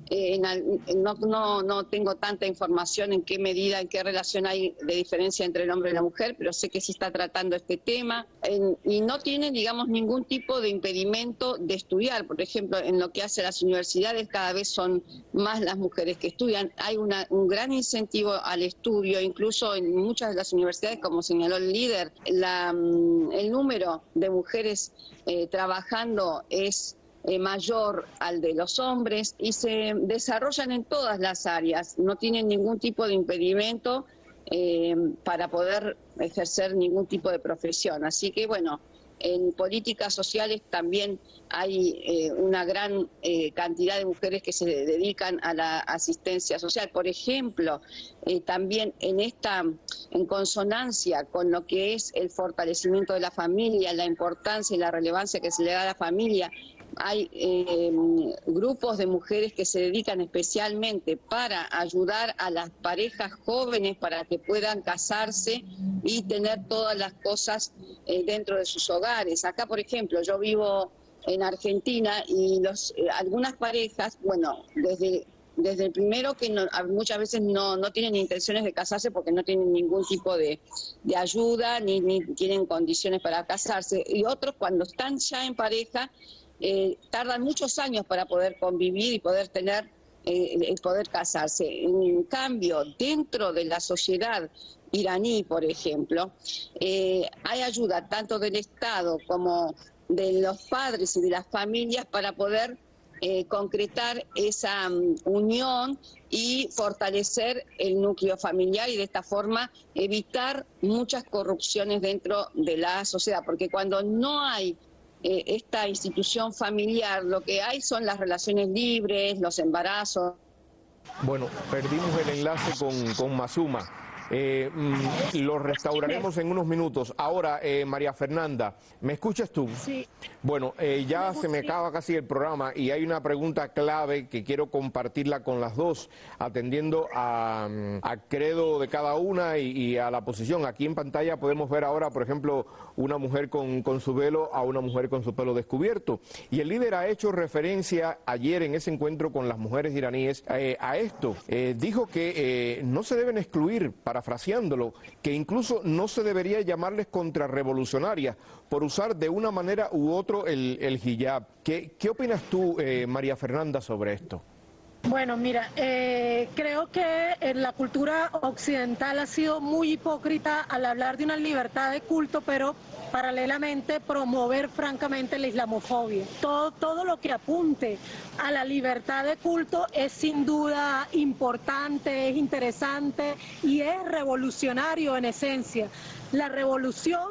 Speaker 21: Eh, en, no, no, no tengo tanta información en qué medida, en qué relación hay de diferencia entre el hombre y la mujer, pero sé que se está tratando este tema en, y no tienen, digamos, ningún tipo de impedimento de estudiar. Por ejemplo, en lo que hace las universidades, cada vez son más las mujeres que estudian. Hay una, un gran incentivo al estudio, incluso en muchas de las universidades, como señaló el líder, la, el número de mujeres eh, trabajando es Eh, mayor al de los hombres y se desarrollan en todas las áreas, no tienen ningún tipo de impedimento eh, para poder ejercer ningún tipo de profesión. Así que bueno, en políticas sociales también hay eh, una gran eh, cantidad de mujeres que se dedican a la asistencia social. Por ejemplo, eh, también en esta, en consonancia con lo que es el fortalecimiento de la familia, la importancia y la relevancia que se le da a la familia, hay eh, grupos de mujeres que se dedican especialmente para ayudar a las parejas jóvenes para que puedan casarse y tener todas las cosas eh, dentro de sus hogares. Acá, por ejemplo, yo vivo en Argentina y los eh, algunas parejas, bueno, desde desde el primero que no, muchas veces no, no tienen intenciones de casarse porque no tienen ningún tipo de, de ayuda ni, ni tienen condiciones para casarse, y otros cuando están ya en pareja Eh, tardan muchos años para poder convivir y poder tener, eh, poder casarse. En cambio, dentro de la sociedad iraní, por ejemplo, eh, hay ayuda tanto del Estado como de los padres y de las familias para poder eh, concretar esa um, unión y fortalecer el núcleo familiar y de esta forma evitar muchas corrupciones dentro de la sociedad, porque cuando no hay esta institución familiar, lo que hay son las relaciones libres, los embarazos.
Speaker 18: Bueno, perdimos el enlace con, con Mazuma. Eh, mm, lo restauraremos en unos minutos. Ahora, eh, María Fernanda, ¿me escuchas tú?
Speaker 22: Sí.
Speaker 18: Bueno, eh, ya se me acaba casi el programa y hay una pregunta clave que quiero compartirla con las dos, atendiendo a, a credo de cada una y, y a la posición. Aquí en pantalla podemos ver ahora, por ejemplo, una mujer con, con su velo a una mujer con su pelo descubierto. Y el líder ha hecho referencia ayer en ese encuentro con las mujeres iraníes eh, a esto. Eh, dijo que eh, no se deben excluir, parafraseándolo, que incluso no se debería llamarles contrarrevolucionarias por usar de una manera u otra el, el hijab. ¿Qué, qué opinas tú, eh, María Fernanda, sobre esto?
Speaker 22: Bueno, mira, eh, creo que en la cultura occidental ha sido muy hipócrita al hablar de una libertad de culto, pero paralelamente promover francamente la islamofobia. Todo, todo lo que apunte a la libertad de culto es sin duda importante, es interesante y es revolucionario en esencia. La revolución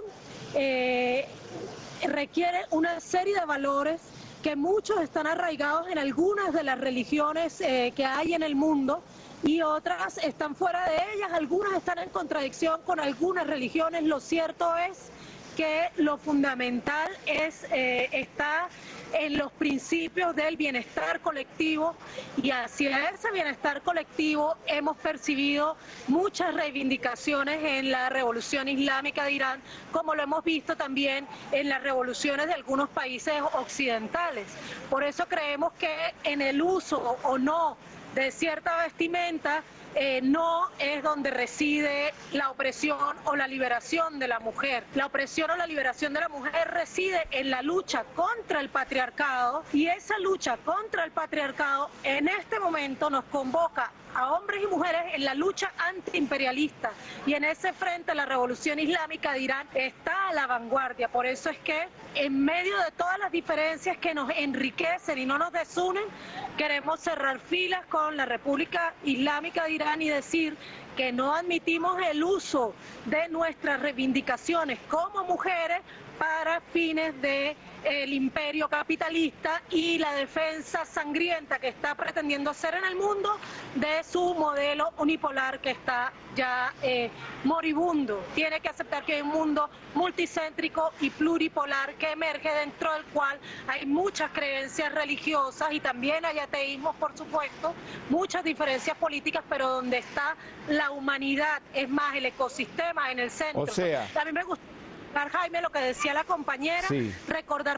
Speaker 22: eh, requiere una serie de valores que muchos están arraigados en algunas de las religiones eh, que hay en el mundo y otras están fuera de ellas, algunas están en contradicción con algunas religiones. Lo cierto es que lo fundamental es eh, está en los principios del bienestar colectivo, y hacia ese bienestar colectivo hemos percibido muchas reivindicaciones en la revolución islámica de Irán, como lo hemos visto también en las revoluciones de algunos países occidentales. Por eso creemos que en el uso o no de cierta vestimenta Eh, no es donde reside la opresión o la liberación de la mujer. La opresión o la liberación de la mujer reside en la lucha contra el patriarcado, y esa lucha contra el patriarcado en este momento nos convoca a hombres y mujeres en la lucha antiimperialista, y en ese frente la revolución islámica de Irán está a la vanguardia. Por eso es que en medio de todas las diferencias que nos enriquecen y no nos desunen, queremos cerrar filas con la República Islámica de Irán y decir que no admitimos el uso de nuestras reivindicaciones como mujeres para fines de el imperio capitalista y la defensa sangrienta que está pretendiendo hacer en el mundo de su modelo unipolar que está ya eh, moribundo. Tiene que aceptar que hay un mundo multicéntrico y pluripolar que emerge, dentro del cual hay muchas creencias religiosas y también hay ateísmo, por supuesto, muchas diferencias políticas, pero donde está la humanidad, es más, el ecosistema en el centro.
Speaker 18: O sea,
Speaker 22: a mí me gusta, Jaime, lo que decía la compañera,
Speaker 18: sí.
Speaker 22: recordar por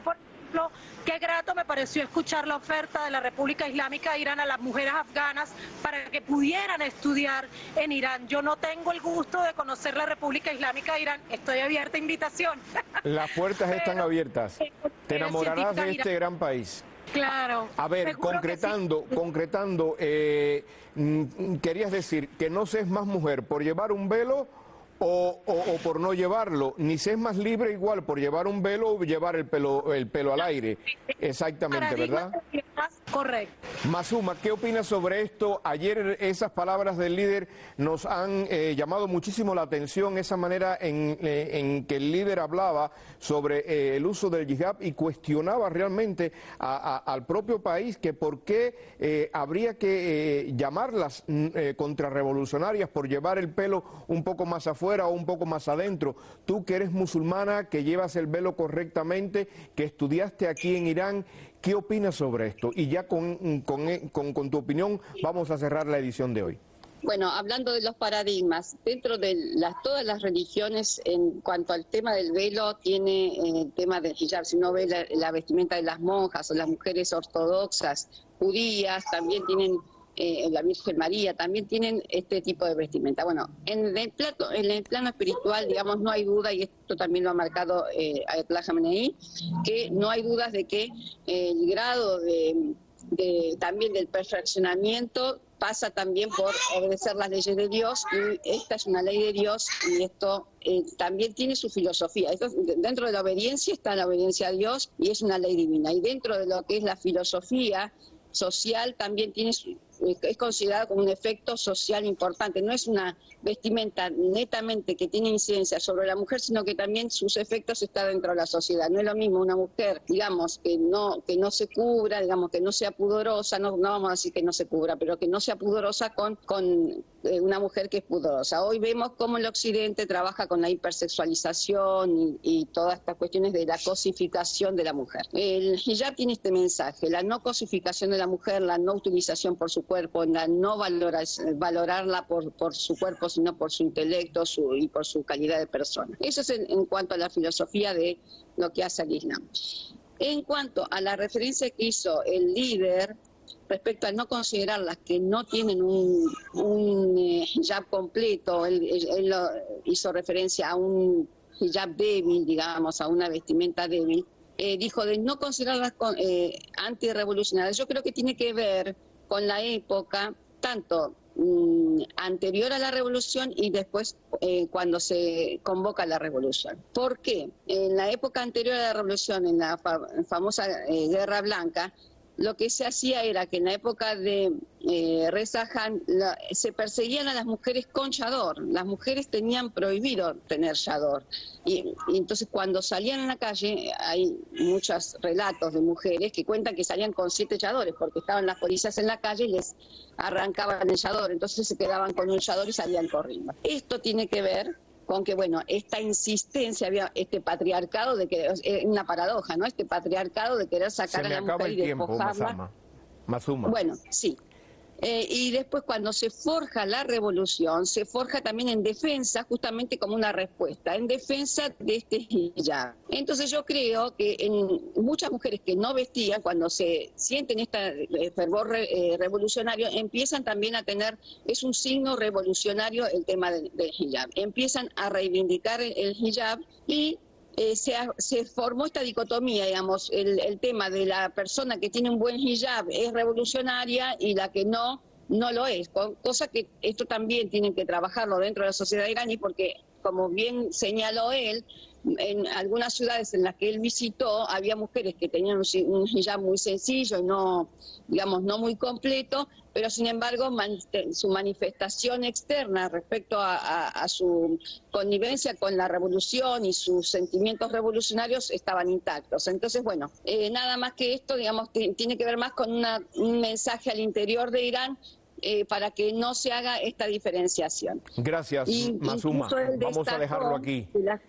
Speaker 22: ejemplo, qué grato me pareció escuchar la oferta de la República Islámica de Irán a las mujeres afganas para que pudieran estudiar en Irán. Yo no tengo el gusto de conocer la República Islámica de Irán, estoy abierta a invitación.
Speaker 18: Las puertas Pero, están abiertas. Te enamorarás de este gran país.
Speaker 22: Claro.
Speaker 18: A ver, concretando, sí. concretando, eh, querías decir que no se es más mujer por llevar un velo o, o, o por no llevarlo, ni se es más libre igual por llevar un velo o llevar el pelo, el pelo al aire. Exactamente, ¿verdad?
Speaker 22: Correcto.
Speaker 18: Masuma, ¿qué opinas sobre esto? Ayer esas palabras del líder nos han eh, llamado muchísimo la atención, esa manera en, eh, en que el líder hablaba sobre eh, el uso del hijab y cuestionaba realmente a, a, al propio país que por qué eh, habría que eh, llamarlas eh, contrarrevolucionarias por llevar el pelo un poco más afuera o un poco más adentro. Tú que eres musulmana, que llevas el velo correctamente, que estudiaste aquí en Irán, ¿qué opinas sobre esto? Y ya con, con, con, con tu opinión vamos a cerrar la edición de hoy.
Speaker 21: Bueno, hablando de los paradigmas, dentro de las, todas las religiones, en cuanto al tema del velo, tiene eh, el tema del hijab. Si uno ve la, la vestimenta de las monjas o las mujeres ortodoxas, judías, también tienen, eh, la Virgen María, también tienen este tipo de vestimenta. Bueno, en el, plato, en el plano espiritual, digamos, no hay duda, y esto también lo ha marcado eh, Ayatollah Khamenei, que no hay dudas de que eh, el grado de, de también del perfeccionamiento pasa también por obedecer las leyes de Dios, y esta es una ley de Dios, y esto eh, también tiene su filosofía. Esto, dentro de la obediencia está la obediencia a Dios, y es una ley divina. Y dentro de lo que es la filosofía social también tiene su, es considerado como un efecto social importante. No es una vestimenta netamente que tiene incidencia sobre la mujer, sino que también sus efectos están dentro de la sociedad. No es lo mismo una mujer, digamos, que no que no se cubra, digamos, que no sea pudorosa, no, no vamos a decir que no se cubra, pero que no sea pudorosa con, con eh, una mujer que es pudorosa. Hoy vemos cómo el Occidente trabaja con la hipersexualización y, y todas estas cuestiones de la cosificación de la mujer. El hijab tiene este mensaje: la no cosificación de la mujer, la no utilización por su cuerpo, la no valorar, valorarla por, por su cuerpo, sino por su intelecto su, y por su calidad de persona. Eso es en, en cuanto a la filosofía de lo que hace el Islam. En cuanto a la referencia que hizo el líder respecto a no considerar las que no tienen un, un eh, hijab completo, él, él, él hizo referencia a un hijab débil, digamos, a una vestimenta débil, eh, dijo de no considerarlas eh, antirrevolucionarias. Yo creo que tiene que ver con la época, tanto mmm, anterior a la revolución y después eh, cuando se convoca la revolución. ¿Por qué? En la época anterior a la revolución, en la fa famosa eh, Guerra Blanca, lo que se hacía era que en la época de eh, Reza Khan la, se perseguían a las mujeres con chador. Las mujeres tenían prohibido tener chador. Y, y entonces cuando salían a la calle, hay muchos relatos de mujeres que cuentan que salían con siete chadores, porque estaban las policías en la calle y les arrancaban el chador. Entonces se quedaban con un chador y salían corriendo. Esto tiene que ver con que, bueno, esta insistencia, había este patriarcado de que es una paradoja, ¿no? Este patriarcado de querer sacar a la mujer y despojarla.
Speaker 18: Masuma.
Speaker 21: Bueno, sí. Eh, y después cuando se forja la revolución, se forja también en defensa, justamente como una respuesta, en defensa de este hijab. Entonces yo creo que en muchas mujeres que no vestían, cuando se sienten este fervor re, eh, revolucionario, empiezan también a tener, es un signo revolucionario el tema del, del hijab. Empiezan a reivindicar el, el hijab y Eh, se, ha, se formó esta dicotomía, digamos, el, el tema de la persona que tiene un buen hijab es revolucionaria y la que no, no lo es, cosa que esto también tienen que trabajarlo dentro de la sociedad iraní, porque como bien señaló él, en algunas ciudades en las que él visitó había mujeres que tenían un hijab muy sencillo y no, digamos, no muy completo, pero sin embargo man, su manifestación externa respecto a, a, a su connivencia con la revolución y sus sentimientos revolucionarios estaban intactos. Entonces, bueno, eh, nada más que esto, digamos, tiene que ver más con una, un mensaje al interior de Irán, Eh, para que no se haga esta diferenciación.
Speaker 18: Gracias, y, Masuma. Vamos a dejarlo aquí.
Speaker 21: La...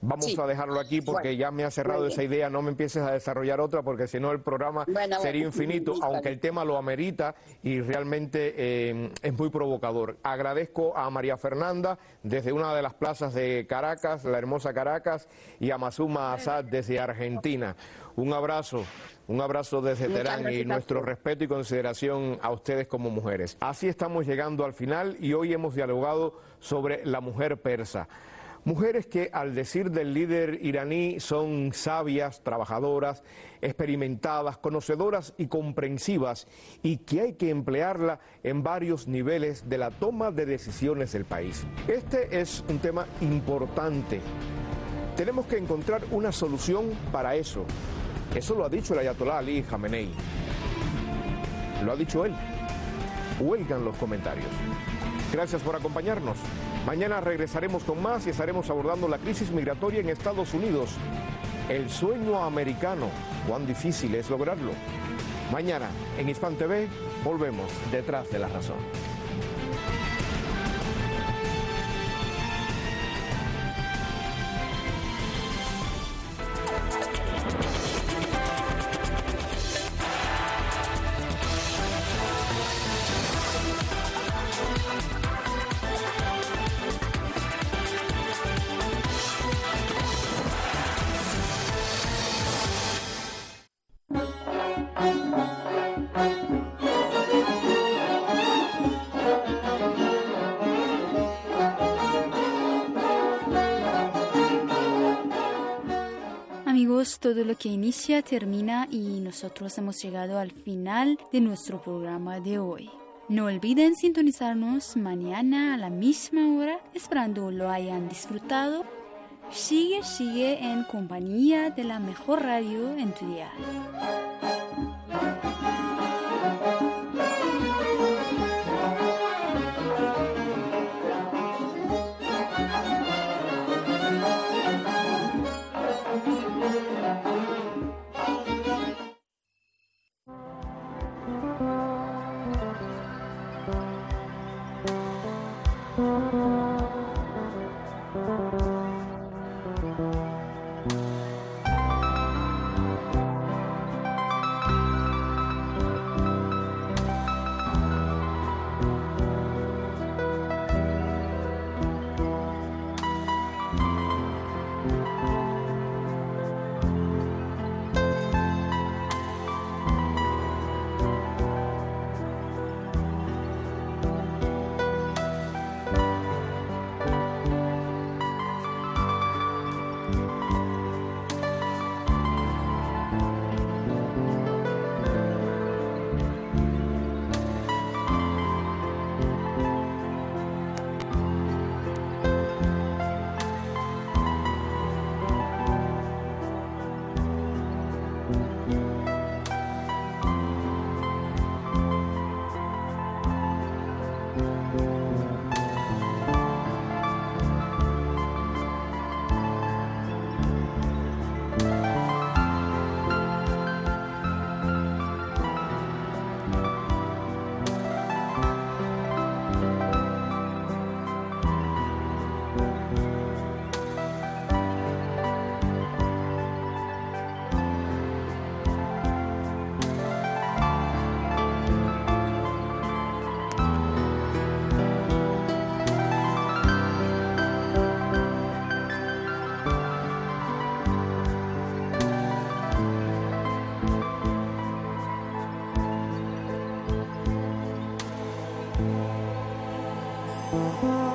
Speaker 18: Vamos
Speaker 21: Sí.
Speaker 18: a dejarlo aquí porque
Speaker 21: Bueno,
Speaker 18: ya me ha cerrado
Speaker 21: muy
Speaker 18: esa
Speaker 21: bien.
Speaker 18: idea. No me empieces a desarrollar otra porque si no el programa
Speaker 21: Bueno,
Speaker 18: sería
Speaker 21: bueno.
Speaker 18: infinito,
Speaker 21: Está
Speaker 18: aunque
Speaker 21: bien.
Speaker 18: el tema lo amerita y realmente eh, es muy provocador. Agradezco a María Fernanda desde una de las plazas de Caracas, la hermosa Caracas, y a Mazuma Asad desde Argentina. Un abrazo, un abrazo desde
Speaker 21: Muchas
Speaker 18: Teherán y
Speaker 21: gracias a
Speaker 18: nuestro
Speaker 21: usted.
Speaker 18: respeto y consideración a ustedes como mujeres. Así estamos llegando al final y hoy hemos dialogado sobre la mujer persa. Mujeres que, al decir del líder iraní, son sabias, trabajadoras, experimentadas, conocedoras y comprensivas, y que hay que emplearla en varios niveles de la toma de decisiones del país. Este es un tema importante. Tenemos que encontrar una solución para eso. Eso lo ha dicho el ayatolá Ali Khamenei. Lo ha dicho él. Huelgan los comentarios. Gracias por acompañarnos. Mañana regresaremos con más y estaremos abordando la crisis migratoria en Estados Unidos. El sueño americano, cuán difícil es lograrlo. Mañana en Hispan T V volvemos detrás de la razón.
Speaker 4: Amigos, todo lo que inicia termina y nosotros hemos llegado al final de nuestro programa de hoy. No olviden sintonizarnos mañana a la misma hora, esperando lo hayan disfrutado. Sigue, sigue en compañía de la mejor radio en tu dial.
Speaker 1: Thank you.